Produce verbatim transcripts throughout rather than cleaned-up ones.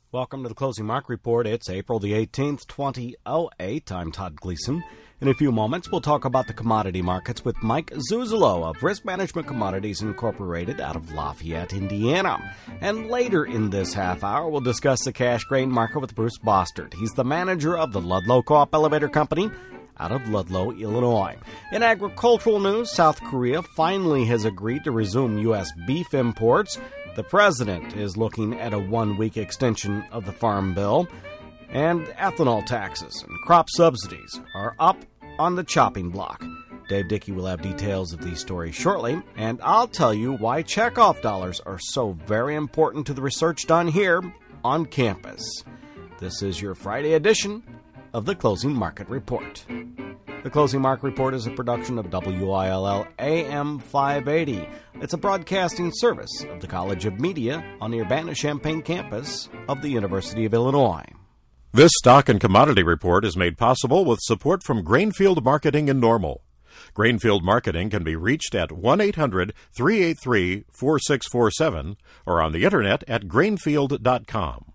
Welcome to the Closing Market Report. It's April the eighteenth, twenty oh eight. I'm Todd Gleason. In a few moments, we'll talk about the commodity markets with Mike Zuzolo of Risk Management Commodities Incorporated out of Lafayette, Indiana. And later in this half hour, we'll discuss the cash grain market with Bruce Bostard. He's the manager of the Ludlow Co-op Elevator Company out of Ludlow, Illinois. In agricultural news, South Korea finally has agreed to resume U S beef imports. The president is looking at a one-week extension of the Farm Bill. And ethanol taxes and crop subsidies are up on the chopping block. Dave Dickey will have details of these stories shortly, and I'll tell you why checkoff dollars are so very important to the research done here on campus. This is your Friday edition of the Closing Market Report. The Closing Market Report is a production of W I L L A M five eighty. It's a broadcasting service of the College of Media on the Urbana-Champaign campus of the University of Illinois. This stock and commodity report is made possible with support from Grainfield Marketing in Normal. Grainfield Marketing can be reached at one eight hundred, three eight three, four six four seven or on the internet at grainfield dot com.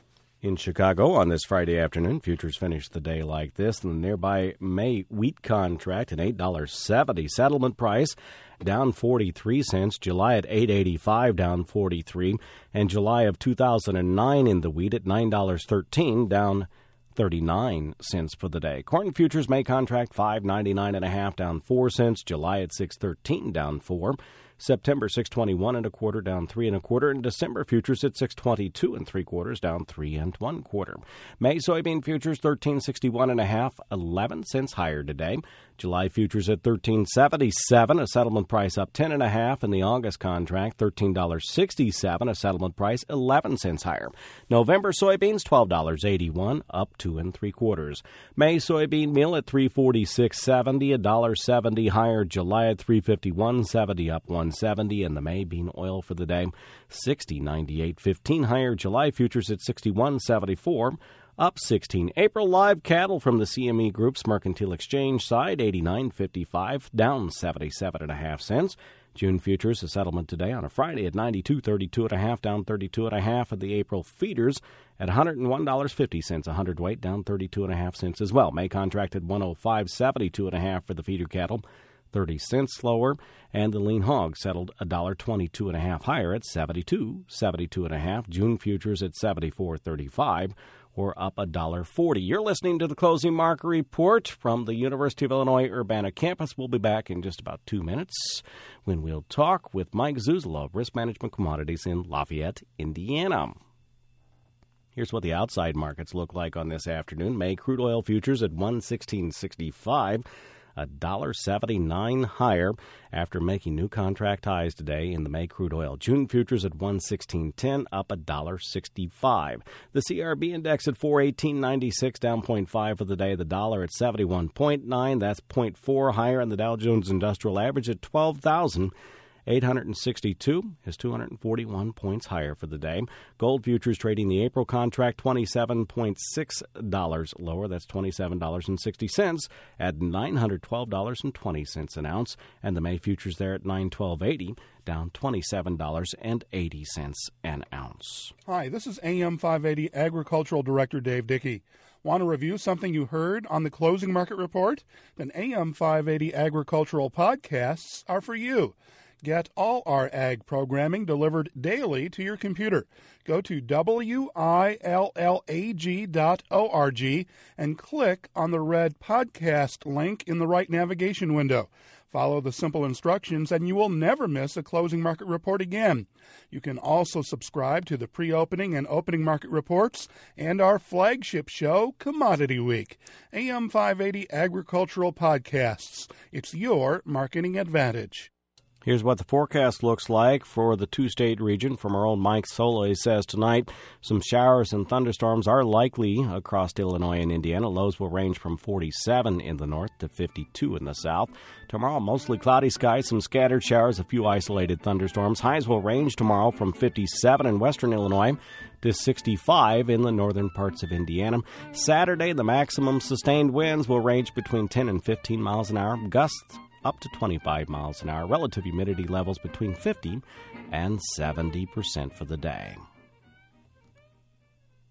In Chicago on this Friday afternoon, futures finished the day like this. The nearby May wheat contract at eight dollars and seventy cents. Settlement price down forty-three cents. July at eight dollars and eighty-five cents, down forty-three cents. And July of two thousand nine in the wheat at nine dollars and thirteen cents, down thirty-nine cents for the day. Corn futures May contract five ninety-nine and a half, down four cents. July at six thirteen, down four. September six twenty-one and a quarter, down three and a quarter, and December futures at six twenty-two and three quarters, down three and one quarter. May soybean futures thirteen sixty-one and a half, eleven cents higher today. July futures at thirteen seventy-seven, a settlement price up ten and a half, and the August contract thirteen sixty-seven, a settlement price eleven cents higher. November soybeans twelve eighty-one, up two and three quarters. May soybean meal at three forty-six seventy, a dollar seventy higher. July at three fifty-one seventy, up one seventy, and the May bean oil for the day sixty ninety-eight fifteen higher. July futures at sixty-one seventy-four, up sixteen. April live cattle from the C M E Group's Mercantile Exchange side eighty-nine fifty-five, down seventy-seven and a half cents. June futures, a settlement today on a Friday at ninety-two thirty-two and a half, down thirty-two and a half. Of the April feeders at one hundred one dollars and fifty cents a hundredweight, down thirty-two and a half cents as well. May contract at one oh five seventy-two and a half for the feeder cattle, thirty cents lower, and the lean hog settled one dollar twenty-two and a half higher at seventy-two seventy-two and a half. June futures at seventy-four thirty-five, or up one dollar forty. You're listening to the Closing Market Report from the University of Illinois Urbana campus. We'll be back in just about two minutes when we'll talk with Mike Zuzolo of Risk Management Commodities in Lafayette, Indiana. Here's what the outside markets look like on this afternoon. May crude oil futures at one sixteen sixty-five. one dollar seventy-nine higher after making new contract highs today in the May crude oil. June futures at one sixteen ten, up one dollar sixty-five. The C R B index at four eighteen ninety-six, down zero point five for the day. The dollar at seventy-one point nine, that's zero point four higher. And the Dow Jones Industrial Average at twelve thousand eight hundred sixty-two is two hundred forty-one points higher for the day. Gold futures trading the April contract twenty-seven point six dollars lower. That's twenty-seven dollars and sixty cents at nine hundred twelve dollars and twenty cents an ounce. And the May futures there at nine twelve eighty, down twenty-seven dollars and eighty cents an ounce. Hi, this is A M five eighty Agricultural Director Dave Dickey. Want to review something you heard on the Closing Market Report? Then A M five eighty Agricultural Podcasts are for you. Get all our ag programming delivered daily to your computer. Go to W I L L A G dot org and click on the red podcast link in the right navigation window. Follow the simple instructions and you will never miss a Closing Market Report again. You can also subscribe to the pre-opening and opening market reports and our flagship show, Commodity Week. A M five eighty Agricultural Podcasts. It's your marketing advantage. Here's what the forecast looks like for the two-state region from our own Mike Solo. He says tonight some showers and thunderstorms are likely across Illinois and Indiana. Lows will range from forty-seven in the north to fifty-two in the south. Tomorrow, mostly cloudy skies, some scattered showers, a few isolated thunderstorms. Highs will range tomorrow from fifty-seven in western Illinois to sixty-five in the northern parts of Indiana. Saturday, the maximum sustained winds will range between ten and fifteen miles an hour. Gusts up to twenty-five miles an hour. Relative humidity levels between fifty and seventy percent for the day.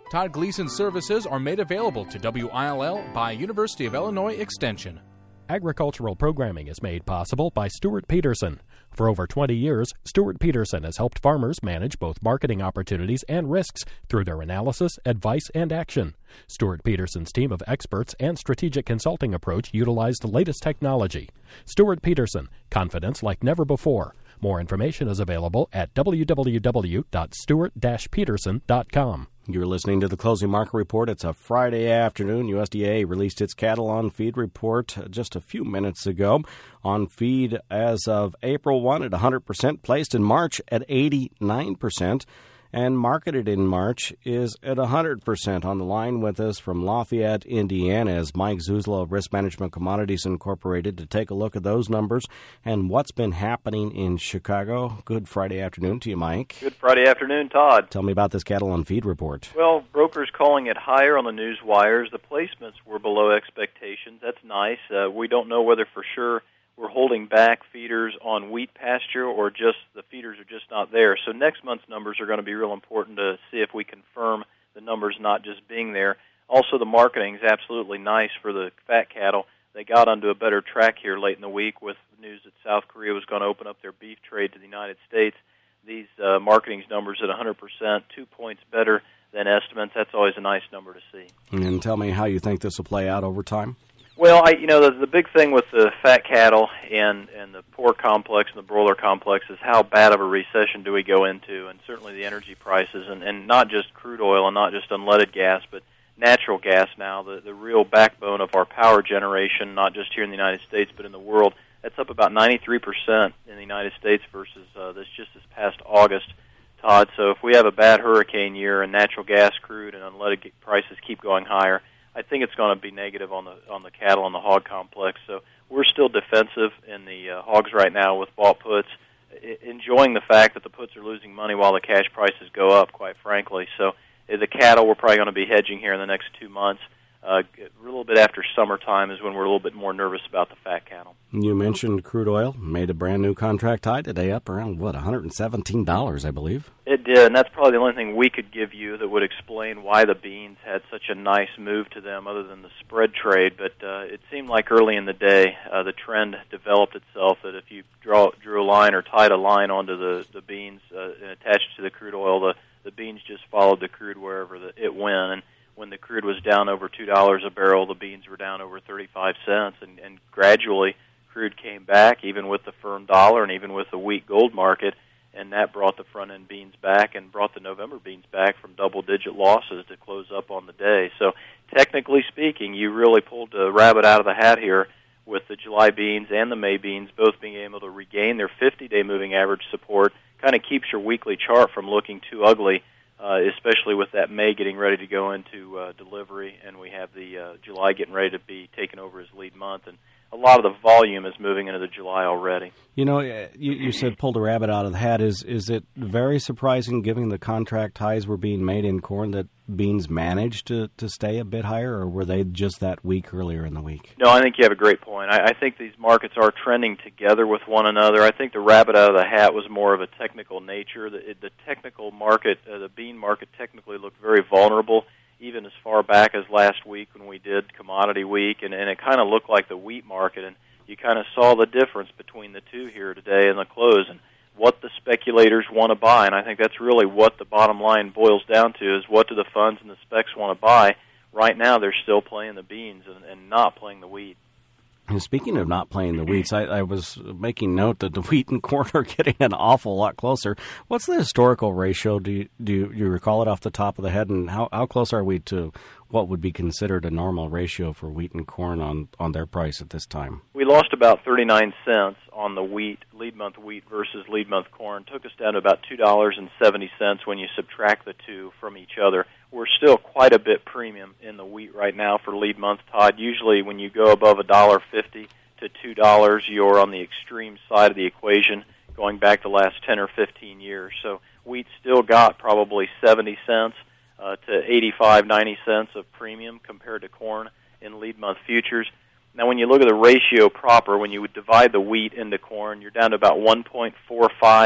Todd Gleason services are made available to W I L L by University of Illinois Extension. Agricultural programming is made possible by Stuart Peterson. For over twenty years, Stuart Peterson has helped farmers manage both marketing opportunities and risks through their analysis, advice, and action. Stuart Peterson's team of experts and strategic consulting approach utilize the latest technology. Stuart Peterson, confidence like never before. More information is available at w w w dot stewart dash peterson dot com. You're listening to the Closing Market Report. It's a Friday afternoon. U S D A released its cattle on feed report just a few minutes ago. On feed as of April first at one hundred percent, placed in March at eighty-nine percent, and marketed in March is at one hundred percent. On the line with us from Lafayette, Indiana, is Mike Zuzla of Risk Management Commodities Incorporated to take a look at those numbers and what's been happening in Chicago. Good Friday afternoon to you, Mike. Good Friday afternoon, Todd. Tell me about this cattle on feed report. Well, brokers calling it higher on the news wires. The placements were below expectations. That's nice. Uh, we don't know whether for sure we're holding back feeders on wheat pasture or just the feeders are just not there. So next month's numbers are going to be real important to see if we confirm the numbers not just being there. Also, the marketing is absolutely nice for the fat cattle. They got onto a better track here late in the week with news that South Korea was going to open up their beef trade to the United States. These uh, marketing numbers at one hundred percent, two points better than estimates. That's always a nice number to see. And tell me how you think this will play out over time. Well, I, you know, the, the big thing with the fat cattle and, and the pork complex and the broiler complex is how bad of a recession do we go into, and certainly the energy prices, and, and not just crude oil and not just unleaded gas, but natural gas now, the, the real backbone of our power generation, not just here in the United States but in the world. That's up about ninety-three percent in the United States versus uh, this just this past August, Todd. So if we have a bad hurricane year and natural gas, crude, and unleaded prices keep going higher, I think it's going to be negative on the on the cattle and the hog complex. So we're still defensive in the uh, hogs right now with bought puts, I- enjoying the fact that the puts are losing money while the cash prices go up, quite frankly. So uh, the cattle we're probably going to be hedging here in the next two months. Uh, a little bit after summertime is when we're a little bit more nervous about the fat cattle. You mentioned crude oil, made a brand new contract high today, up around, what, one hundred seventeen dollars, I believe? It did, and that's probably the only thing we could give you that would explain why the beans had such a nice move to them other than the spread trade. But uh, it seemed like early in the day uh, the trend developed itself that if you draw, drew a line or tied a line onto the, the beans uh, and attached it to the crude oil, the, the beans just followed the crude wherever the, it went. And when the crude was down over two dollars a barrel, the beans were down over thirty-five cents, and, and gradually crude came back, even with the firm dollar and even with the weak gold market, and that brought the front-end beans back and brought the November beans back from double-digit losses to close up on the day. So technically speaking, you really pulled a rabbit out of the hat here with the July beans and the May beans both being able to regain their fifty-day moving average support. Kind of keeps your weekly chart from looking too ugly, Uh, especially with that May getting ready to go into uh, delivery, and we have the uh, July getting ready to be taken over as lead month, and a lot of the volume is moving into the July already. You know, you, you said pulled a rabbit out of the hat. Is is it very surprising, given the contract highs were being made in corn, that beans managed to, to stay a bit higher, or were they just that weak earlier in the week? No, I think you have a great point. I, I think these markets are trending together with one another. I think the rabbit out of the hat was more of a technical nature. The, the technical market, uh, the bean market technically looked very vulnerable, even as far back as last week when we did Commodity Week, and, and it kind of looked like the wheat market, and you kind of saw the difference between the two here today in the close and what the speculators want to buy, and I think that's really what the bottom line boils down to, is what do the funds and the specs want to buy. Right now they're still playing the beans and, and not playing the wheat. And speaking of not playing the wheats, I, I was making note that the wheat and corn are getting an awful lot closer. What's the historical ratio? Do you, do you, you recall it off the top of the head? And how, how close are we to what would be considered a normal ratio for wheat and corn on, on their price at this time? We lost about thirty-nine cents on the wheat, lead month wheat versus lead month corn. Took us down to about two dollars and seventy cents when you subtract the two from each other. We're still quite a bit premium in the wheat right now for lead month, Todd. Usually when you go above one dollar fifty to two dollars, you're on the extreme side of the equation going back the last ten or fifteen years. So wheat still got probably seventy cents uh, to eighty-five, ninety cents of premium compared to corn in lead month futures. Now when you look at the ratio proper, when you would divide the wheat into corn, you're down to about one point four five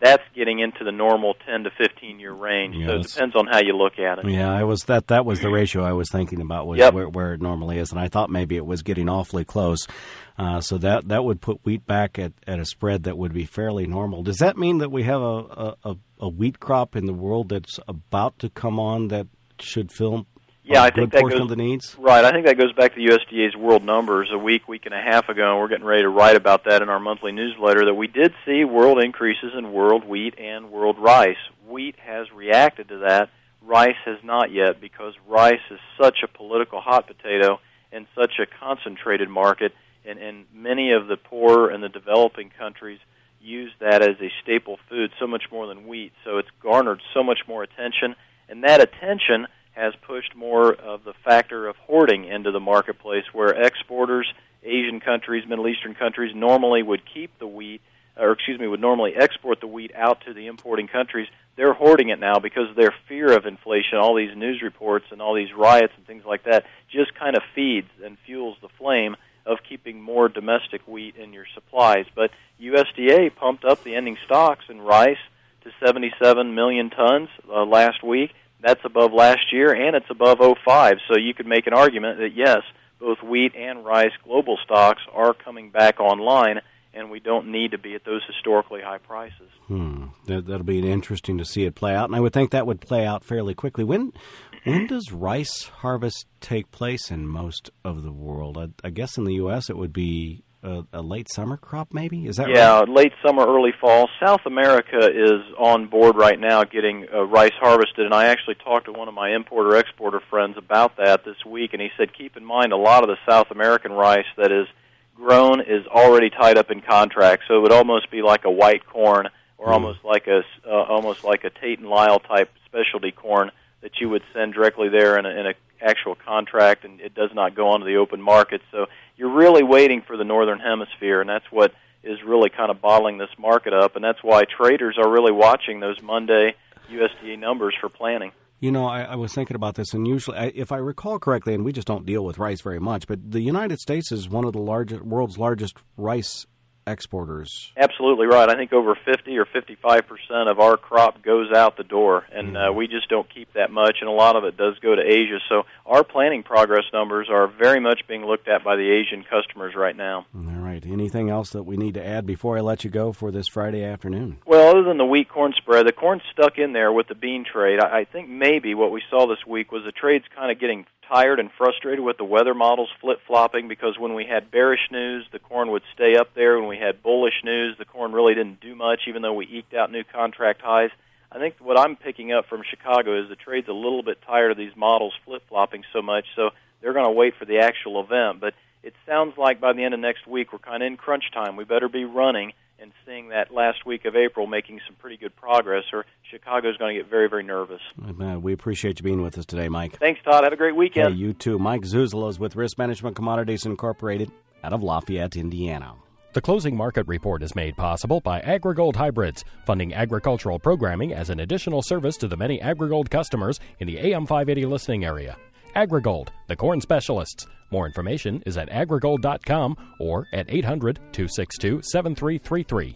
that's getting into the normal ten to fifteen year range. Yeah, so it depends on how you look at it. Yeah, I was that that was the ratio I was thinking about, was yep. where, where it normally is, and I thought maybe it was getting awfully close. Uh, so that that would put wheat back at, at a spread that would be fairly normal. Does that mean that we have a, a, a wheat crop in the world that's about to come on that should fill yeah, a I good think that portion goes, of the needs? Right. I think that goes back to the U S D A's world numbers a week, week and a half ago, and we're getting ready to write about that in our monthly newsletter, that we did see world increases in world wheat and world rice. Wheat has reacted to that. Rice has not yet, because rice is such a political hot potato and such a concentrated market, and, and many of the poor and the developing countries use that as a staple food so much more than wheat. So it's garnered so much more attention, and that attention has pushed more of the factor of hoarding into the marketplace, where exporters, Asian countries, Middle Eastern countries, normally would keep the wheat, or excuse me, would normally export the wheat out to the importing countries. They're hoarding it now because of their fear of inflation. All these news reports and all these riots and things like that just kind of feeds and fuels the flame of keeping more domestic wheat in your supplies. But U S D A pumped up the ending stocks in rice to seventy-seven million tons uh, last week. That's above last year, and it's above oh five. So you could make an argument that, yes, both wheat and rice global stocks are coming back online, and we don't need to be at those historically high prices. Hmm. That, that'll be interesting to see it play out, and I would think that would play out fairly quickly. When when does rice harvest take place in most of the world? I, I guess in the U S it would be a, a late summer crop, maybe? Is that yeah, right? Yeah, late summer, early fall. South America is on board right now getting uh, rice harvested, and I actually talked to one of my importer-exporter friends about that this week, and he said, keep in mind, a lot of the South American rice that is grown is already tied up in contracts, so it would almost be like a white corn, or mm. almost like a uh, almost like a Tate and Lyle type specialty corn that you would send directly there in a, in a actual contract, and it does not go onto the open market. So you're really waiting for the northern hemisphere, and that's what is really kind of bottling this market up, and that's why traders are really watching those Monday U S D A numbers for planning. You know, I, I was thinking about this, and usually, I, if I recall correctly, and we just don't deal with rice very much, but the United States is one of the largest, world's largest rice exporters. Absolutely right. I think over fifty or fifty-five percent of our crop goes out the door, and uh, we just don't keep that much, and a lot of it does go to Asia. So our planning progress numbers are very much being looked at by the Asian customers right now. All right. Anything else that we need to add before I let you go for this Friday afternoon? Well, other than the wheat-corn spread, the corn's stuck in there with the bean trade. I, I think maybe what we saw this week was the trade's kind of getting tired and frustrated with the weather models flip-flopping, because when we had bearish news, the corn would stay up there. When we had bullish news, the corn really didn't do much, even though we eked out new contract highs. I think what I'm picking up from Chicago is the trade's a little bit tired of these models flip-flopping so much, so they're going to wait for the actual event. But it sounds like by the end of next week, we're kind of in crunch time. We better be running and seeing that last week of April making some pretty good progress, or Chicago's going to get very, very nervous. Uh, we appreciate you being with us today, Mike. Thanks, Todd. Have a great weekend. Hey, you too. Mike Zuzolo is with Risk Management Commodities Incorporated out of Lafayette, Indiana. The closing market report is made possible by AgriGold Hybrids, funding agricultural programming as an additional service to the many AgriGold customers in the A M five eighty listening area. AgriGold, the corn specialists. More information is at agrigold dot com or at eight hundred, two six two, seven three three three.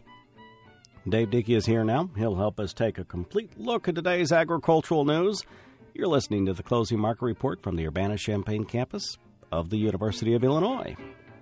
Dave Dickey is here now. He'll help us take a complete look at today's agricultural news. You're listening to the Closing Market Report from the Urbana-Champaign campus of the University of Illinois.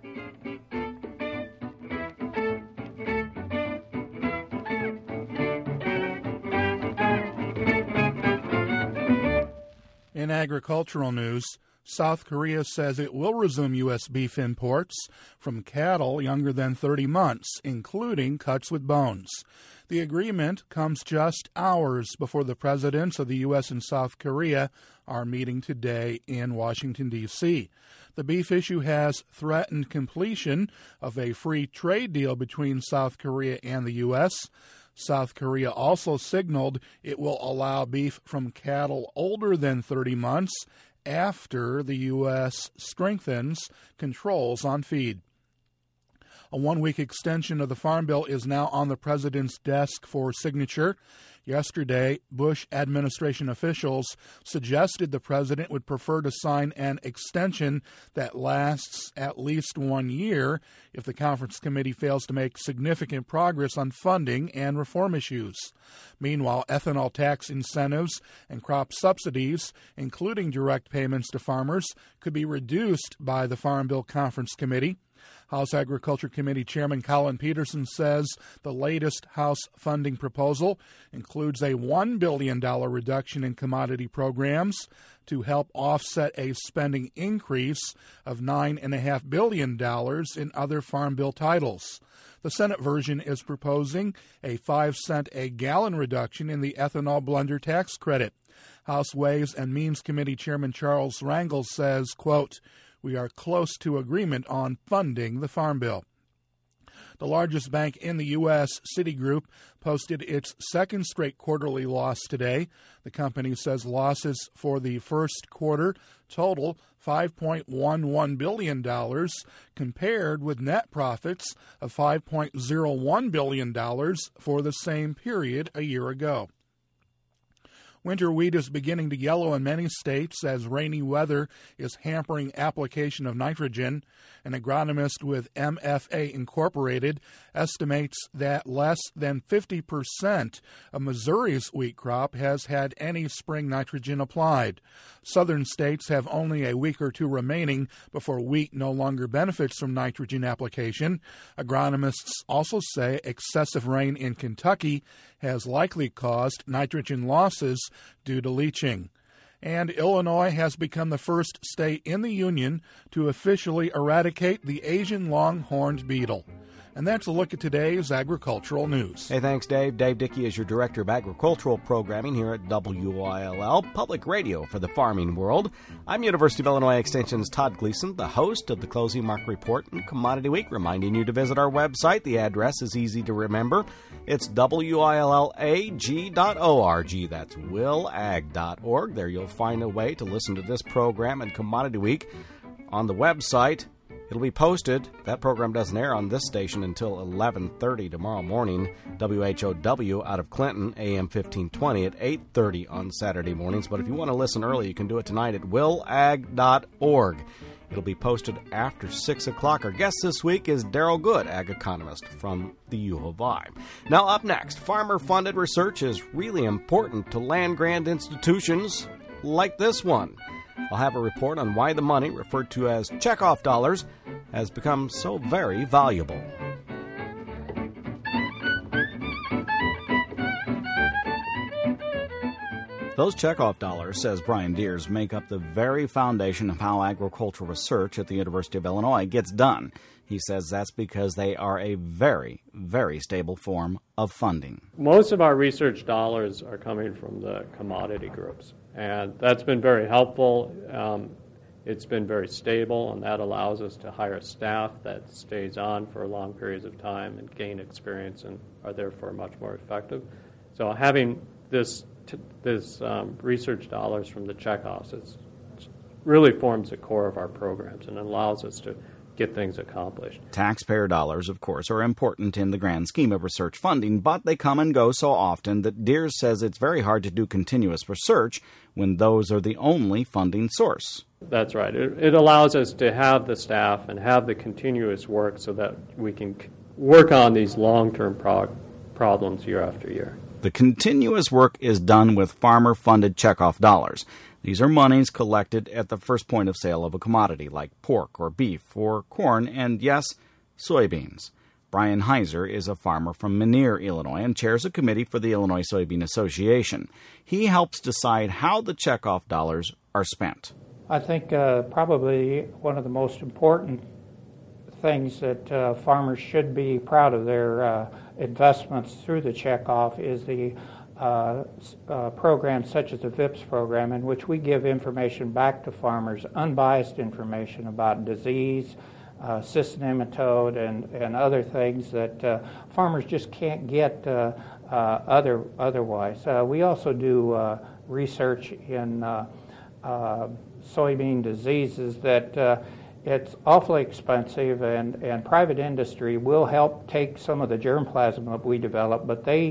In agricultural news, South Korea says it will resume U S beef imports from cattle younger than thirty months, including cuts with bones. The agreement comes just hours before the presidents of the U S and South Korea are meeting today in Washington, D C The beef issue has threatened completion of a free trade deal between South Korea and the U S South Korea also signaled it will allow beef from cattle older than thirty months after the U S strengthens controls on feed. A one-week extension of the Farm Bill is now on the president's desk for signature. Yesterday, Bush administration officials suggested the president would prefer to sign an extension that lasts at least one year if the conference committee fails to make significant progress on funding and reform issues. Meanwhile, ethanol tax incentives and crop subsidies, including direct payments to farmers, could be reduced by the Farm Bill Conference Committee. House Agriculture Committee Chairman Collin Peterson says the latest House funding proposal includes a one billion dollars reduction in commodity programs to help offset a spending increase of nine point five billion dollars in other Farm Bill titles. The Senate version is proposing a five cent a gallon reduction in the ethanol blender tax credit. House Ways and Means Committee Chairman Charles Rangel says, quote, "We are close to agreement on funding the Farm Bill." The largest bank in the U S, Citigroup, posted its second straight quarterly loss today. The company says losses for the first quarter total five point one one billion dollars, compared with net profits of five point zero one billion dollars for the same period a year ago. Winter wheat is beginning to yellow in many states as rainy weather is hampering application of nitrogen. An agronomist with M F A Incorporated estimates that less than fifty percent of Missouri's wheat crop has had any spring nitrogen applied. Southern states have only a week or two remaining before wheat no longer benefits from nitrogen application. Agronomists also say excessive rain in Kentucky has likely caused nitrogen losses due to leaching. And Illinois has become the first state in the Union to officially eradicate the Asian long-horned beetle. And that's a look at today's agricultural news. Hey, thanks, Dave. Dave Dickey is your Director of Agricultural Programming here at W I L L, Public Radio for the farming world. I'm University of Illinois Extension's Todd Gleason, the host of the Closing Market Report and Commodity Week, reminding you to visit our website. The address is easy to remember. It's W I L L A G dot org. That's will ag dot org. There you'll find a way to listen to this program and Commodity Week on the website. It'll be posted. That program doesn't air on this station until eleven thirty tomorrow morning. W H O W out of Clinton, A M fifteen twenty at eight thirty on Saturday mornings. But if you want to listen early, you can do it tonight at will ag dot org. It'll be posted after six o'clock. Our guest this week is Daryl Good, ag economist from the U of I. Now up next, farmer-funded research is really important to land-grant institutions like this one. I'll have a report on why the money, referred to as checkoff dollars, has become so very valuable. Those checkoff dollars, says Brian Deers, make up the very foundation of how agricultural research at the University of Illinois gets done. He says that's because they are a very, very stable form of funding. Most of our research dollars are coming from the commodity groups, and that's been very helpful. Um, it's been very stable, and that allows us to hire staff that stays on for long periods of time and gain experience and are therefore much more effective. So having this t- this um, research dollars from the checkoffs is, really forms the core of our programs and allows us to get things accomplished. Taxpayer dollars, of course, are important in the grand scheme of research funding, but they come and go so often that Deers says it's very hard to do continuous research when those are the only funding source. That's right. It, it allows us to have the staff and have the continuous work so that we can work on these long-term pro- problems year after year. The continuous work is done with farmer-funded checkoff dollars. These are monies collected at the first point of sale of a commodity like pork or beef or corn and, yes, soybeans. Brian Heiser is a farmer from Menier, Illinois, and chairs a committee for the Illinois Soybean Association. He helps decide how the checkoff dollars are spent. I think uh, probably one of the most important things that uh, farmers should be proud of their uh, investments through the checkoff is the Uh, uh, programs such as the V I P S program, in which we give information back to farmers, unbiased information about disease, uh, cyst nematode, and, and other things that uh, farmers just can't get uh, uh, other otherwise. Uh, we also do uh, research in uh, uh, soybean diseases that uh, it's awfully expensive, and, and private industry will help take some of the germplasm that we develop, but they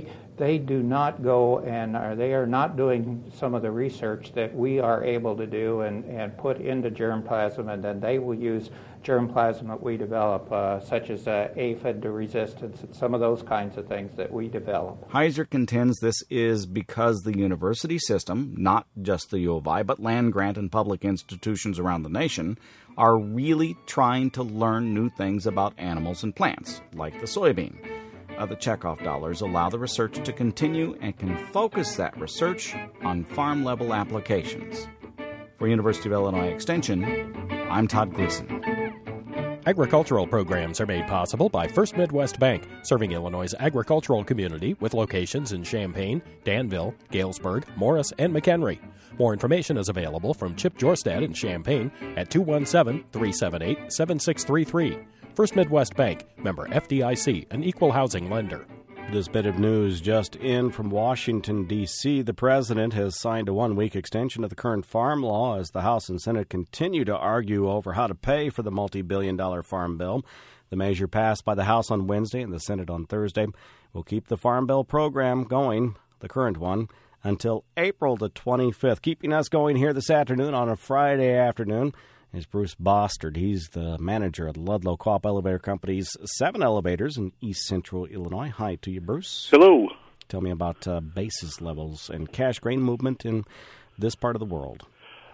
they do not go and are, they are not doing some of the research that we are able to do and, and put into germplasm, and then they will use germplasm that we develop, uh, such as uh, aphid resistance and some of those kinds of things that we develop. Heiser contends this is because the university system, not just the U of I, but land-grant and public institutions around the nation, are really trying to learn new things about animals and plants, like the soybean. Uh, the checkoff dollars allow the research to continue and can focus that research on farm-level applications. For University of Illinois Extension, I'm Todd Gleason. Agricultural programs are made possible by First Midwest Bank, serving Illinois' agricultural community with locations in Champaign, Danville, Galesburg, Morris, and McHenry. More information is available from Chip Jorstad in Champaign at two one seven, three seven eight, seven six three three. First Midwest Bank, member F D I C, an equal housing lender. This bit of news just in from Washington, D C The president has signed a one-week extension of the current farm law as the House and Senate continue to argue over how to pay for the multi-billion dollar farm bill. The measure passed by the House on Wednesday and the Senate on Thursday will keep the Farm Bill program going, the current one, until April the twenty-fifth. Keeping us going here this afternoon on a Friday afternoon is Bruce Bostard. He's the manager of the Ludlow Co-op Elevator Company's seven elevators in East Central Illinois. Hi to you, Bruce. Hello. Tell me about uh, basis levels and cash grain movement in this part of the world.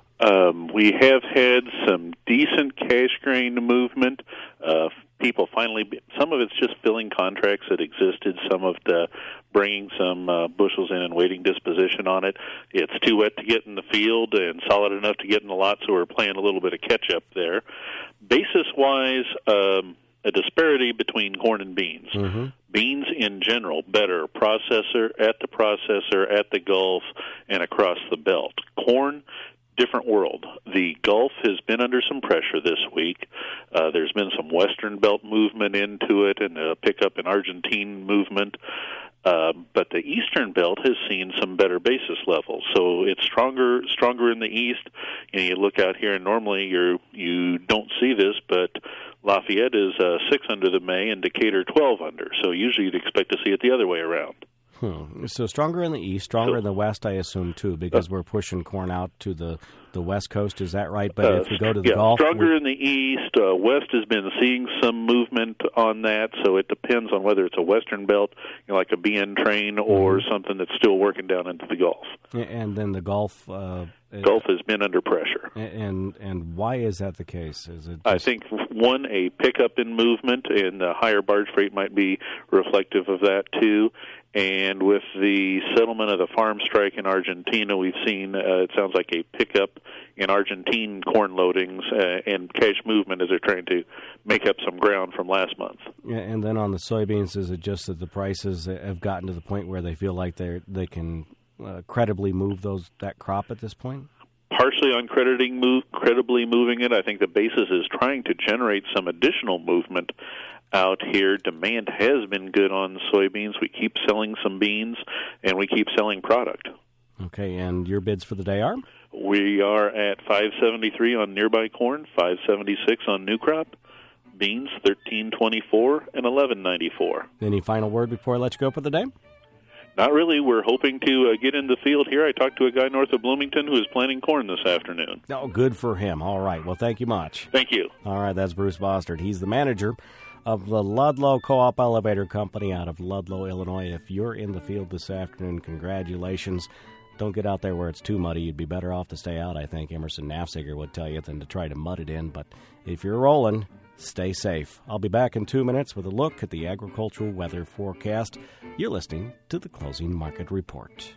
Um, we have had some decent cash grain movement. Uh, people finally, some of it's just filling contracts that existed, some of the bringing some uh, bushels in and waiting disposition on it. It's too wet to get in the field and solid enough to get in the lot, so we're playing a little bit of catch-up there. Basis-wise, um, a disparity between corn and beans. Mm-hmm. Beans in general, better processor, at the processor, at the Gulf, and across the belt. Corn, different world. The Gulf has been under some pressure this week. Uh, there's been some Western Belt movement into it and a pickup in Argentine movement. Uh, but the Eastern Belt has seen some better basis levels, so it's stronger, stronger in the East. You know, you look out here, and normally you're you don't see this, but Lafayette is uh, six under the May, and Decatur twelve under. So usually you'd expect to see it the other way around. Hmm. So stronger in the East, stronger so, in the West, I assume too, because uh, we're pushing corn out to the, the West Coast. Is that right? But uh, if we go to the yeah, Gulf, stronger in the East. Uh, West has been seeing some movement on that, so it depends on whether it's a Western Belt, you know, like a B N train, or mm-hmm. something that's still working down into the Gulf. And then the Gulf. Uh, Gulf has been under pressure. And and why is that the case? Is it? Just... I think one, a pickup in movement, and the higher barge freight might be reflective of that too. And with the settlement of the farm strike in Argentina, we've seen, uh, it sounds like a pickup in Argentine corn loadings uh, and cash movement as they're trying to make up some ground from last month. Yeah, and then on the soybeans, is it just that the prices have gotten to the point where they feel like they they can uh, credibly move those that crop at this point? Partially on crediting move, credibly moving it. I think the basis is trying to generate some additional movement out here. Demand has been good on soybeans. We keep selling some beans, and we keep selling product. Okay, and your bids for the day are? We are at five seventy-three on nearby corn, five seventy-six on new crop. Beans, thirteen twenty-four and eleven ninety-four. Any final word before I let you go for the day? Not really. We're hoping to uh, get in the field here. I talked to a guy north of Bloomington who is planting corn this afternoon. Oh, good for him. All right. Well, thank you much. Thank you. All right, that's Bruce Bostard. He's the manager of the Ludlow Co-op Elevator Company out of Ludlow, Illinois. If you're in the field this afternoon, congratulations. Don't get out there where it's too muddy. You'd be better off to stay out, I think Emerson Nafziger would tell you, than to try to mud it in. But if you're rolling, stay safe. I'll be back in two minutes with a look at the agricultural weather forecast. You're listening to the Closing Market Report.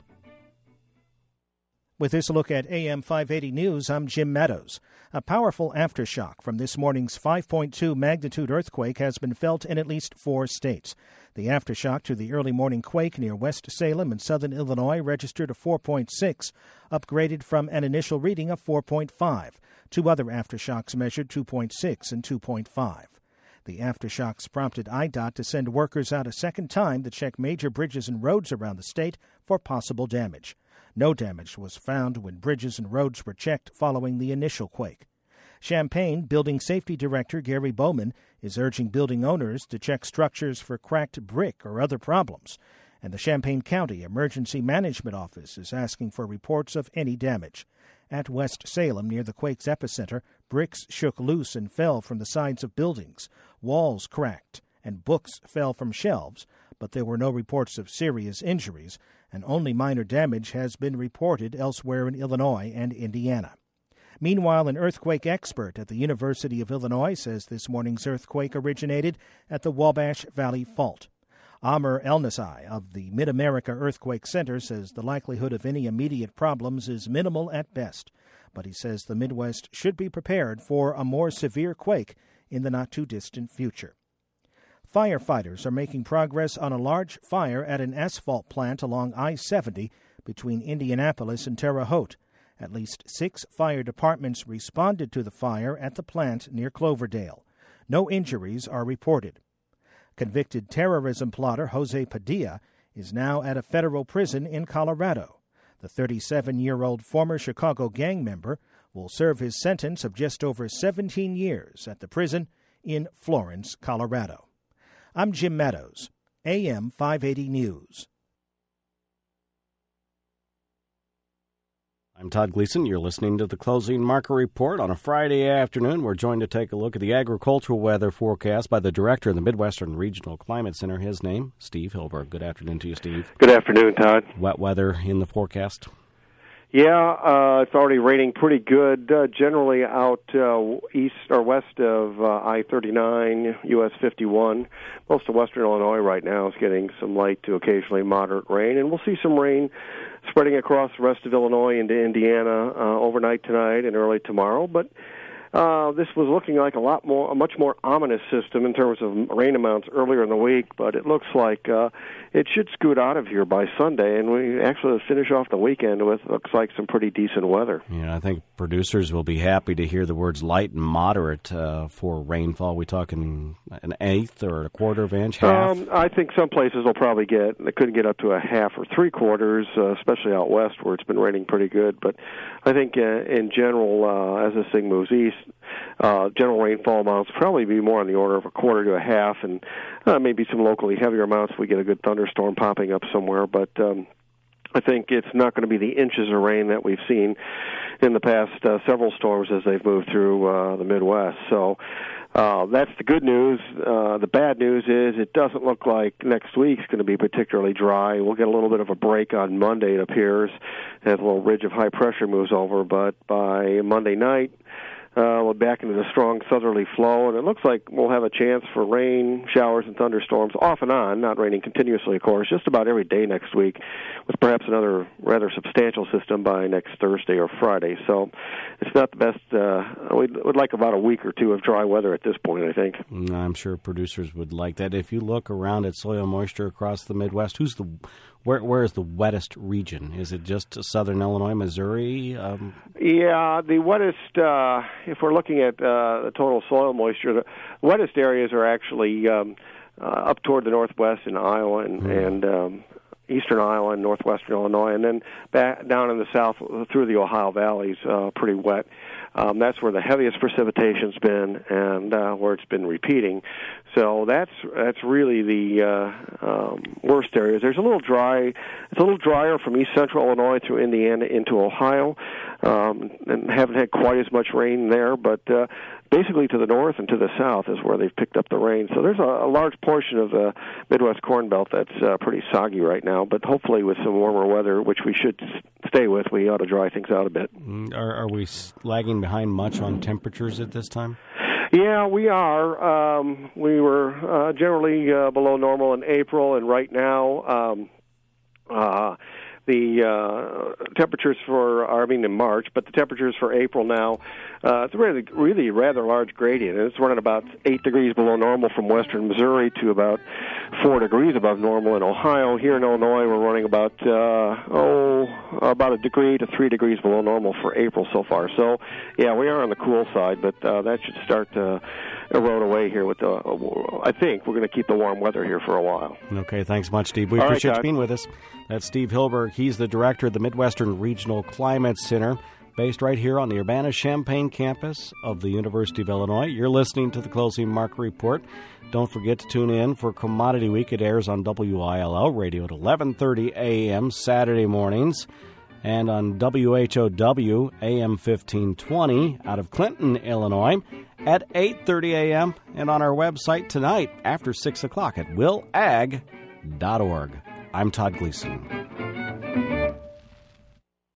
With this look at A M five eighty News, I'm Jim Meadows. A powerful aftershock from this morning's five point two magnitude earthquake has been felt in at least four states. The aftershock to the early morning quake near West Salem in southern Illinois registered a four point six, upgraded from an initial reading of four point five. Two other aftershocks measured two point six and two point five. The aftershocks prompted I D O T to send workers out a second time to check major bridges and roads around the state for possible damage. No damage was found when bridges and roads were checked following the initial quake. Champaign Building Safety Director Gary Bowman is urging building owners to check structures for cracked brick or other problems. And the Champaign County Emergency Management Office is asking for reports of any damage. At West Salem, near the quake's epicenter, bricks shook loose and fell from the sides of buildings. Walls cracked, and books fell from shelves, but there were no reports of serious injuries, and only minor damage has been reported elsewhere in Illinois and Indiana. Meanwhile, an earthquake expert at the University of Illinois says this morning's earthquake originated at the Wabash Valley Fault. Amr El-Nasai of the Mid-America Earthquake Center says the likelihood of any immediate problems is minimal at best, but he says the Midwest should be prepared for a more severe quake in the not-too-distant future. Firefighters are making progress on a large fire at an asphalt plant along I seventy between Indianapolis and Terre Haute. At least six fire departments responded to the fire at the plant near Cloverdale. No injuries are reported. Convicted terrorism plotter Jose Padilla is now at a federal prison in Colorado. The thirty-seven-year-old former Chicago gang member will serve his sentence of just over seventeen years at the prison in Florence, Colorado. I'm Jim Meadows, A M five eighty News. I'm Todd Gleason. You're listening to the Closing Market Report on a Friday afternoon. We're joined to take a look at the agricultural weather forecast by the director of the Midwestern Regional Climate Center. His name, Steve Hilberg. Good afternoon to you, Steve. Good afternoon, Todd. Wet weather in the forecast? Yeah, uh, it's already raining pretty good, uh, generally out uh, east or west of uh, I thirty-nine, U S fifty-one. Most of western Illinois right now is getting some light to occasionally moderate rain, and we'll see some rain spreading across the rest of Illinois into Indiana uh, overnight tonight and early tomorrow. But uh, this was looking like a lot more, a much more ominous system in terms of rain amounts earlier in the week, but it looks like uh, it should scoot out of here by Sunday, and we actually finish off the weekend with, looks like, some pretty decent weather. Yeah, I think producers will be happy to hear the words light and moderate uh, for rainfall. We talking an eighth or a quarter of an inch, half? Um, I think some places will probably get, they couldn't get up to a half or three quarters, uh, especially out west where it's been raining pretty good. But I think uh, in general, uh, as this thing moves east, uh, general rainfall amounts probably be more on the order of a quarter to a half, and uh, maybe some locally heavier amounts if we get a good thunderstorm popping up somewhere. But um, I think it's not going to be the inches of rain that we've seen in the past uh, several storms as they've moved through uh, the Midwest. So uh, that's the good news. Uh, the bad news is it doesn't look like next week's going to be particularly dry. We'll get a little bit of a break on Monday, it appears, as a little ridge of high pressure moves over. But by Monday night, Uh, we're back into the strong southerly flow, and it looks like we'll have a chance for rain, showers, and thunderstorms off and on, not raining continuously, of course, just about every day next week, with perhaps another rather substantial system by next Thursday or Friday. So it's not the best. Uh, we'd, we'd like about a week or two of dry weather at this point, I think. I'm sure producers would like that. If you look around at soil moisture across the Midwest, who's the where where is the wettest region? Is it just southern Illinois, Missouri? Um, yeah, the wettest, uh, if we're looking at uh, the total soil moisture, the wettest areas are actually um, uh, up toward the northwest in Iowa and, mm. and um, eastern Iowa and northwestern Illinois, and then back down in the south through the Ohio valleys, uh, pretty wet. Um, that's where the heaviest precipitation's been, and uh, where it's been repeating. So that's that's really the uh, um, worst areas. There's a little dry. It's a little drier from east central Illinois through Indiana into Ohio, um, and haven't had quite as much rain there. But uh, basically, to the north and to the south is where they've picked up the rain. So there's a, a large portion of the Midwest Corn Belt that's uh, pretty soggy right now. But hopefully, with some warmer weather, which we should stay with, we ought to dry things out a bit. Are, are we lagging behind much on temperatures at this time? Yeah, we are. Um, we were uh, generally uh, below normal in April, and right now um, uh, the uh, temperatures for, I mean in March, but the temperatures for April now, uh, it's really, really a rather large gradient. It's running about eight degrees below normal from western Missouri to about four degrees above normal in Ohio. Here in Illinois, we're running about, uh, oh, about a degree to three degrees below normal for April so far. So, yeah, we are on the cool side, but uh, that should start to erode away here with the, uh, I think we're going to keep the warm weather here for a while. Okay, thanks much, Steve. We All appreciate right, you being with us. That's Steve Hilberg. He's the director of the Midwestern Regional Climate Center, based right here on the Urbana-Champaign campus of the University of Illinois. You're listening to the Closing Market Report. Don't forget to tune in for Commodity Week. It airs on W I L L radio at eleven thirty a.m. Saturday mornings, and on W H O W A M fifteen twenty out of Clinton, Illinois, at eight thirty a.m. and on our website tonight after six o'clock at will ag dot org. I'm Todd Gleason.